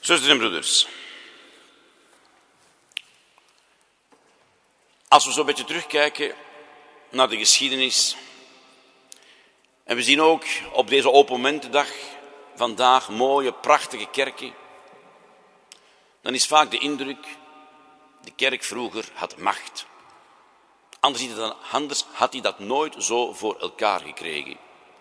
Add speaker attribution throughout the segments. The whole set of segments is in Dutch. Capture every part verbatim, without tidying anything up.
Speaker 1: Zusters en broeders, als we zo'n beetje terugkijken naar de geschiedenis en we zien ook op deze Open Momentendag vandaag mooie, prachtige kerken, dan is vaak de indruk, de kerk vroeger had macht. Anders had hij dat nooit zo voor elkaar gekregen.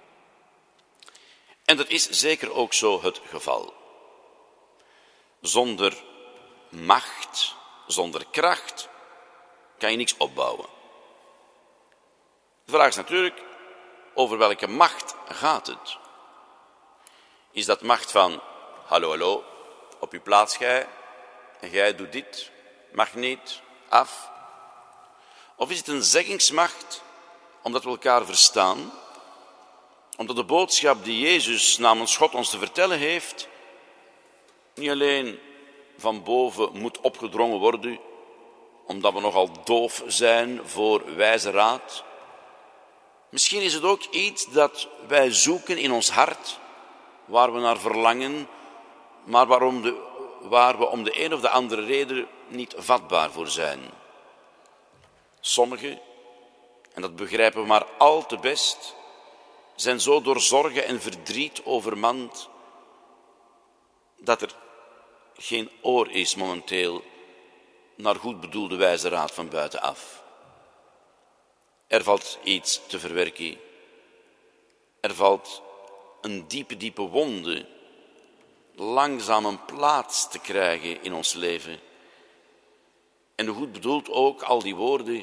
Speaker 1: En dat is zeker ook zo het geval. Zonder macht, zonder kracht, kan je niks opbouwen. De vraag is natuurlijk, over welke macht gaat het? Is dat macht van, hallo, hallo, op uw plaats gij, en jij doet dit, mag niet, af? Of is het een zeggingsmacht, omdat we elkaar verstaan, omdat de boodschap die Jezus namens God ons te vertellen heeft, niet alleen van boven moet opgedrongen worden, omdat we nogal doof zijn voor wijze raad. Misschien is het ook iets dat wij zoeken in ons hart, waar we naar verlangen, maar waarom de, waar we om de een of de andere reden niet vatbaar voor zijn. Sommigen, en dat begrijpen we maar al te best, zijn zo door zorgen en verdriet overmand, dat er geen oor is momenteel naar goed bedoelde wijze raad van buitenaf. Er valt iets te verwerken. Er valt een diepe, diepe wonde langzaam een plaats te krijgen in ons leven. En goed bedoeld ook al die woorden.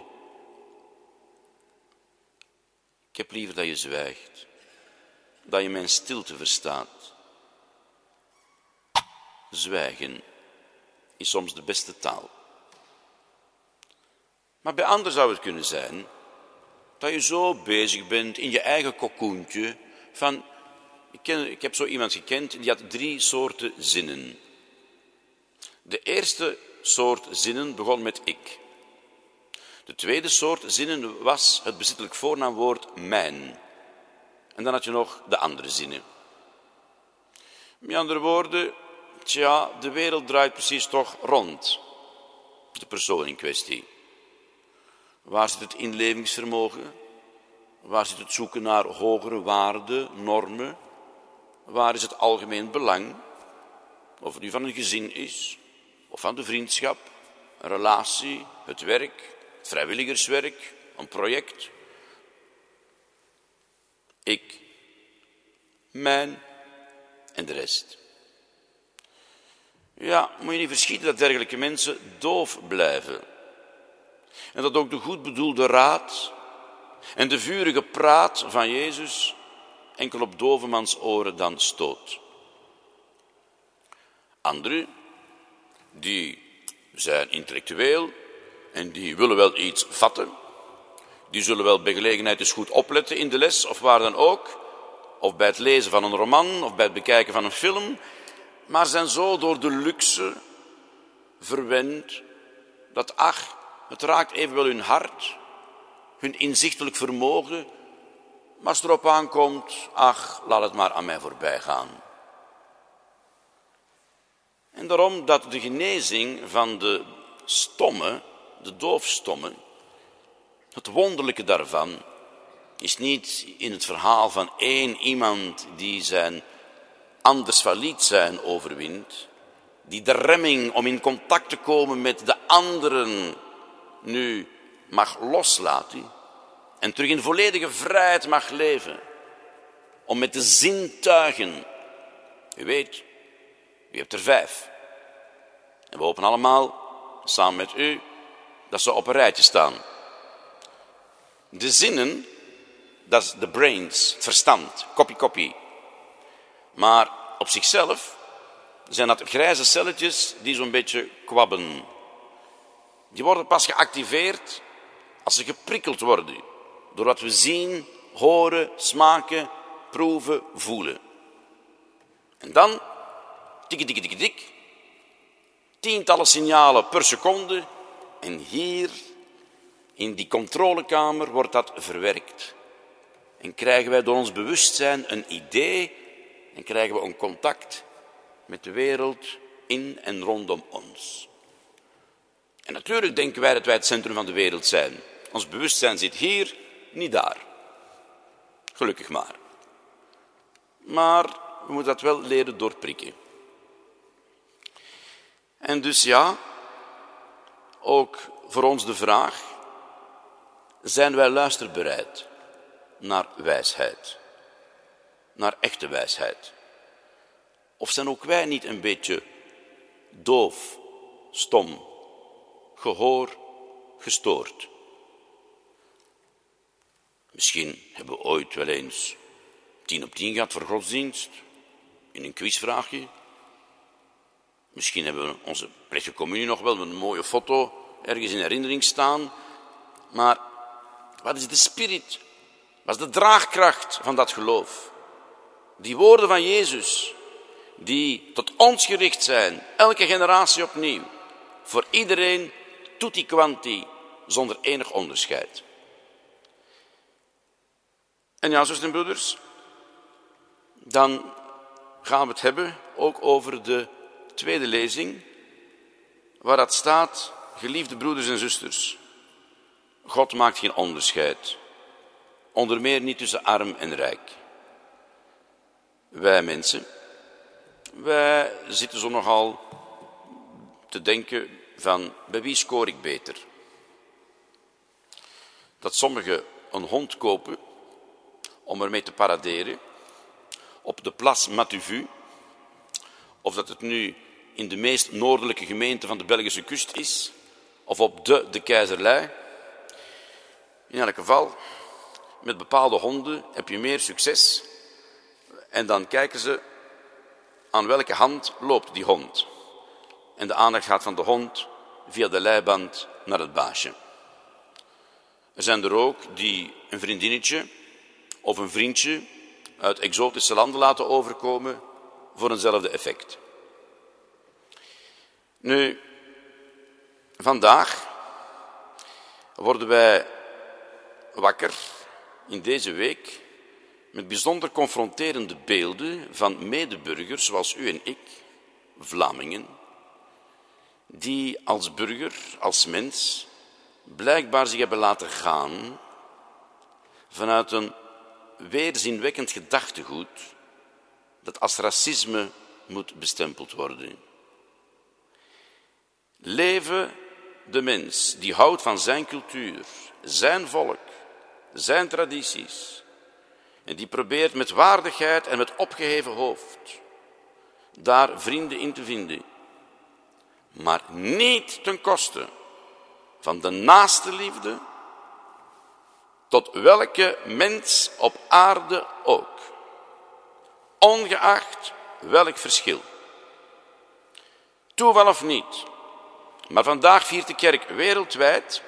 Speaker 1: Ik heb liever dat je zwijgt, dat je mijn stilte verstaat. Zwijgen is soms de beste taal. Maar bij anderen zou het kunnen zijn dat je zo bezig bent in je eigen kokoentje van, ik, ken, ik heb zo iemand gekend, die had drie soorten zinnen. De eerste soort zinnen begon met ik. De tweede soort zinnen was het bezittelijk voornaamwoord mijn. En dan had je nog de andere zinnen. Met andere woorden, tja, de wereld draait precies toch rond de persoon in kwestie. Waar zit het inlevingsvermogen? Waar zit het zoeken naar hogere waarden, normen? Waar is het algemeen belang? Of het nu van een gezin is, of van de vriendschap, een relatie, het werk, het vrijwilligerswerk, een project. Ik, mijn en de rest. Ja, moet je niet verschieten dat dergelijke mensen doof blijven. En dat ook de goed bedoelde raad en de vurige praat van Jezus enkel op dovemans oren dan stoot. Anderen, die zijn intellectueel en die willen wel iets vatten. Die zullen wel bij gelegenheid eens goed opletten in de les of waar dan ook. Of bij het lezen van een roman of bij het bekijken van een film. Maar zijn zo door de luxe verwend dat ach, het raakt evenwel hun hart, hun inzichtelijk vermogen, maar als het erop aankomt, ach, laat het maar aan mij voorbij gaan. En daarom dat de genezing van de stomme, de doofstomme, het wonderlijke daarvan is niet in het verhaal van één iemand die zijn anders valiet zijn overwint, die de remming om in contact te komen met de anderen nu mag loslaten en terug in volledige vrijheid mag leven, om met de zintuigen, u weet, u hebt er vijf, en we hopen allemaal, samen met u, dat ze op een rijtje staan. De zinnen, dat is de brains, het verstand, kopie, kopie. Maar op zichzelf zijn dat grijze celletjes die zo'n beetje kwabben. Die worden pas geactiveerd als ze geprikkeld worden door wat we zien, horen, smaken, proeven, voelen. En dan, tikkie, tikkie, tikkie, tik, tientallen signalen per seconde en hier in die controlekamer wordt dat verwerkt. En krijgen wij door ons bewustzijn een idee en krijgen we een contact met de wereld in en rondom ons. En natuurlijk denken wij dat wij het centrum van de wereld zijn. Ons bewustzijn zit hier, niet daar. Gelukkig maar. Maar we moeten dat wel leren doorprikken. En dus ja, ook voor ons de vraag, zijn wij luisterbereid naar wijsheid? Naar echte wijsheid? Of zijn ook wij niet een beetje doof, stom, gehoor, gestoord? Misschien hebben we ooit wel eens tien op tien gehad voor godsdienst, in een quizvraagje. Misschien hebben we onze plechtige communie nog wel met een mooie foto ergens in herinnering staan. Maar wat is de spirit? Wat is de draagkracht van dat geloof? Die woorden van Jezus, die tot ons gericht zijn, elke generatie opnieuw, voor iedereen tutti quanti, zonder enig onderscheid. En ja, zusters en broeders, dan gaan we het hebben ook over de tweede lezing, waar dat staat, geliefde broeders en zusters, God maakt geen onderscheid, onder meer niet tussen arm en rijk. Wij mensen, wij zitten zo nogal te denken van, bij wie scoor ik beter? Dat sommigen een hond kopen om ermee te paraderen op de Place Matuvu, of dat het nu in de meest noordelijke gemeente van de Belgische kust is, of op de, de Keizerlei. In elk geval, met bepaalde honden heb je meer succes. En dan kijken ze aan welke hand loopt die hond. En de aandacht gaat van de hond via de leiband naar het baasje. Er zijn er ook die een vriendinnetje of een vriendje uit exotische landen laten overkomen voor eenzelfde effect. Nu, vandaag worden wij wakker in deze week met bijzonder confronterende beelden van medeburgers zoals u en ik, Vlamingen, die als burger, als mens, blijkbaar zich hebben laten gaan vanuit een weerzinwekkend gedachtegoed dat als racisme moet bestempeld worden. Leven de mens die houdt van zijn cultuur, zijn volk, zijn tradities en die probeert met waardigheid en met opgeheven hoofd daar vrienden in te vinden, maar niet ten koste van de naaste liefde tot welke mens op aarde ook, ongeacht welk verschil. Toeval of niet, maar vandaag viert de kerk wereldwijd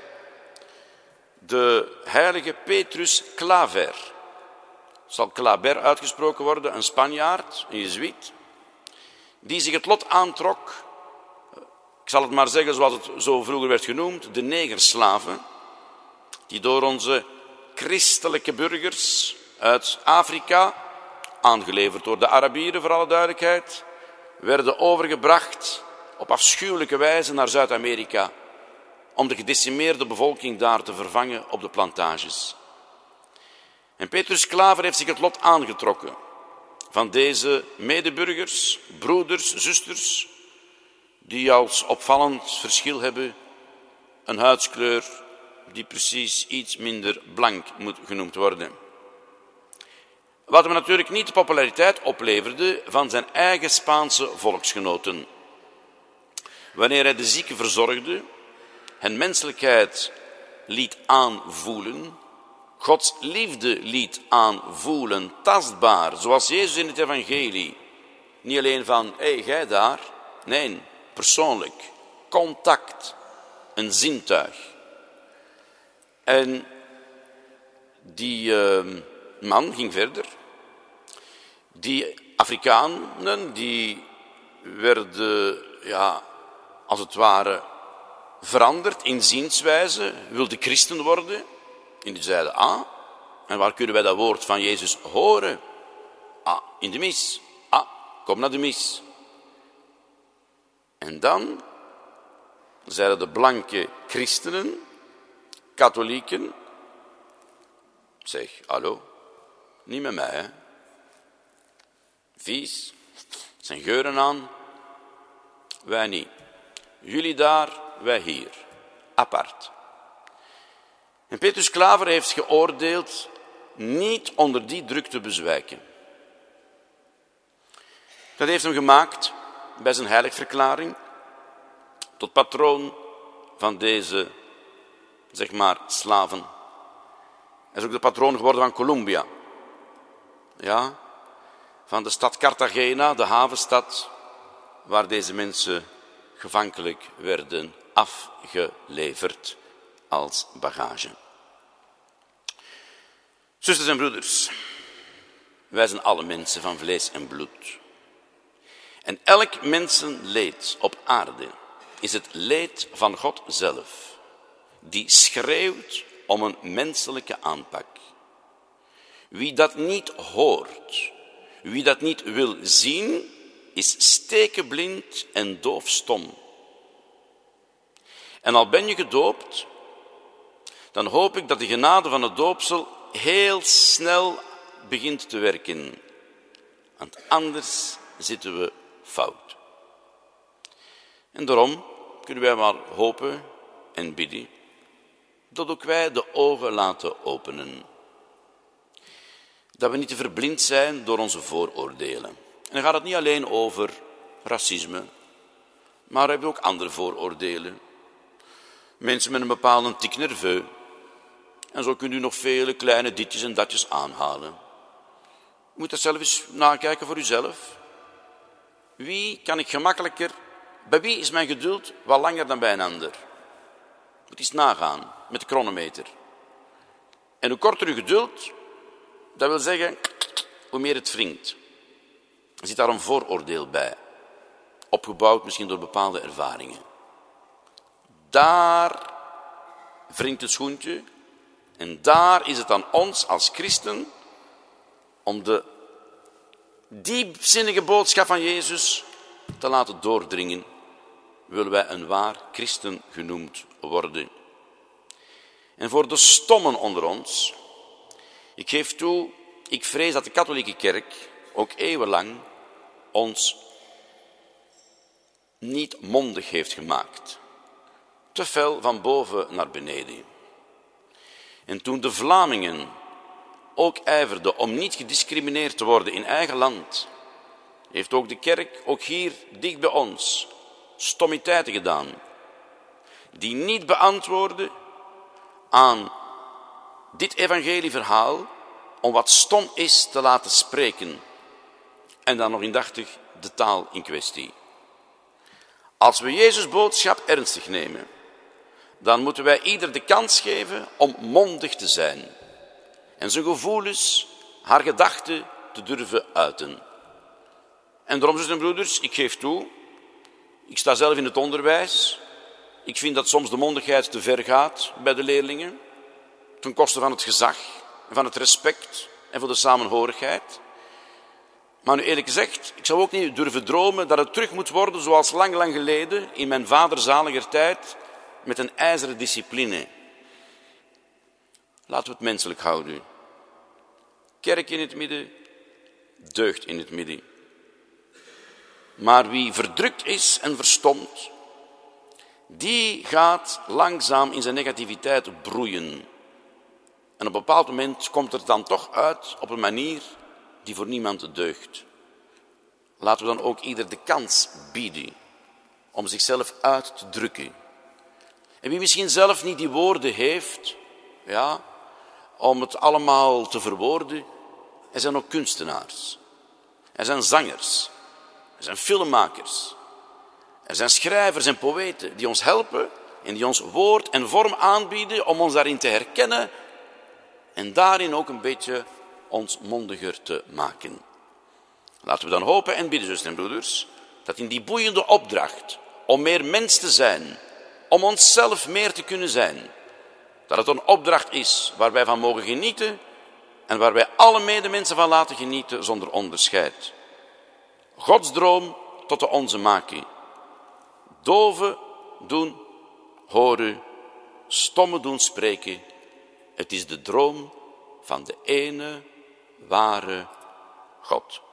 Speaker 1: de heilige Petrus Claver. Zal Claver uitgesproken worden, een Spanjaard, een Jezuïet, die zich het lot aantrok, ik zal het maar zeggen zoals het zo vroeger werd genoemd, de negerslaven, die door onze christelijke burgers uit Afrika, aangeleverd door de Arabieren voor alle duidelijkheid, werden overgebracht op afschuwelijke wijze naar Zuid-Amerika om de gedecimeerde bevolking daar te vervangen op de plantages. En Petrus Claver heeft zich het lot aangetrokken van deze medeburgers, broeders, zusters, die als opvallend verschil hebben een huidskleur die precies iets minder blank moet genoemd worden. Wat hem natuurlijk niet de populariteit opleverde van zijn eigen Spaanse volksgenoten. Wanneer hij de zieken verzorgde, hen menselijkheid liet aanvoelen, Gods liefde liet aanvoelen, tastbaar, zoals Jezus in het evangelie. Niet alleen van, hé, hey, jij daar. Nee, persoonlijk, contact, een zintuig. En die uh, man ging verder. Die Afrikanen, die werden, ja, als het ware, veranderd in zienswijze, wilden christen worden. En die zeiden, ah, en waar kunnen wij dat woord van Jezus horen? Ah, in de mis. Ah, kom naar de mis. En dan zeiden de blanke christenen, katholieken, zeg, hallo, niet met mij, hè. Vies, zijn geuren aan, wij niet. Jullie daar, wij hier. Apart. En Petrus Klaver heeft geoordeeld niet onder die druk te bezwijken. Dat heeft hem gemaakt bij zijn heiligverklaring tot patroon van deze, zeg maar, slaven. Hij is ook de patroon geworden van Colombia. Ja, van de stad Cartagena, de havenstad, waar deze mensen gevankelijk werden afgeleverd als bagage. Zusters en broeders, wij zijn alle mensen van vlees en bloed. En elk mensenleed op aarde is het leed van God zelf, die schreeuwt om een menselijke aanpak. Wie dat niet hoort, wie dat niet wil zien, is stekenblind en doofstom. En al ben je gedoopt, dan hoop ik dat de genade van het doopsel heel snel begint te werken. Want anders zitten we fout. En daarom kunnen wij maar hopen en bidden dat ook wij de ogen laten openen. Dat we niet te verblind zijn door onze vooroordelen. En dan gaat het niet alleen over racisme, maar we hebben ook andere vooroordelen. Mensen met een bepaalde tik nerveux. En zo kunt u nog vele kleine ditjes en datjes aanhalen. U moet dat zelf eens nakijken voor uzelf. Wie kan ik gemakkelijker, bij wie is mijn geduld wat langer dan bij een ander? Moet eens nagaan met de chronometer. En hoe korter uw geduld, dat wil zeggen, hoe meer het wringt. Er zit daar een vooroordeel bij, opgebouwd misschien door bepaalde ervaringen. Daar wringt het schoentje en daar is het aan ons als christen om de diepzinnige boodschap van Jezus te laten doordringen, willen wij een waar christen genoemd worden. En voor de stommen onder ons, ik geef toe, ik vrees dat de katholieke kerk ook eeuwenlang ons niet mondig heeft gemaakt. Te fel van boven naar beneden. En toen de Vlamingen ook ijverden om niet gediscrimineerd te worden in eigen land, heeft ook de kerk, ook hier dicht bij ons, stommiteiten gedaan, die niet beantwoorden aan dit evangelieverhaal om wat stom is te laten spreken en dan nog indachtig de taal in kwestie. Als we Jezus' boodschap ernstig nemen, dan moeten wij ieder de kans geven om mondig te zijn en zijn gevoelens, haar gedachten te durven uiten. En daarom, zusters en broeders, ik geef toe, ik sta zelf in het onderwijs, ik vind dat soms de mondigheid te ver gaat bij de leerlingen, ten koste van het gezag, van het respect en voor de samenhorigheid. Maar nu eerlijk gezegd, ik zou ook niet durven dromen dat het terug moet worden zoals lang, lang geleden, in mijn vaderzaliger tijd, met een ijzeren discipline. Laten we het menselijk houden. Kerk in het midden, deugd in het midden. Maar wie verdrukt is en verstomt, die gaat langzaam in zijn negativiteit broeien. En op een bepaald moment komt het dan toch uit op een manier die voor niemand deugt. Laten we dan ook ieder de kans bieden om zichzelf uit te drukken. En wie misschien zelf niet die woorden heeft, ja, om het allemaal te verwoorden, er zijn ook kunstenaars. Er zijn zangers. Er zijn filmmakers. Er zijn schrijvers en poëten die ons helpen en die ons woord en vorm aanbieden om ons daarin te herkennen en daarin ook een beetje ons mondiger te maken. Laten we dan hopen en bidden, zusters en broeders, dat in die boeiende opdracht om meer mens te zijn, om onszelf meer te kunnen zijn, dat het een opdracht is waar wij van mogen genieten en waar wij alle medemensen van laten genieten zonder onderscheid. Gods droom tot de onze maken. doven doen horen, stommen doen spreken. Het is de droom van de ene ware God.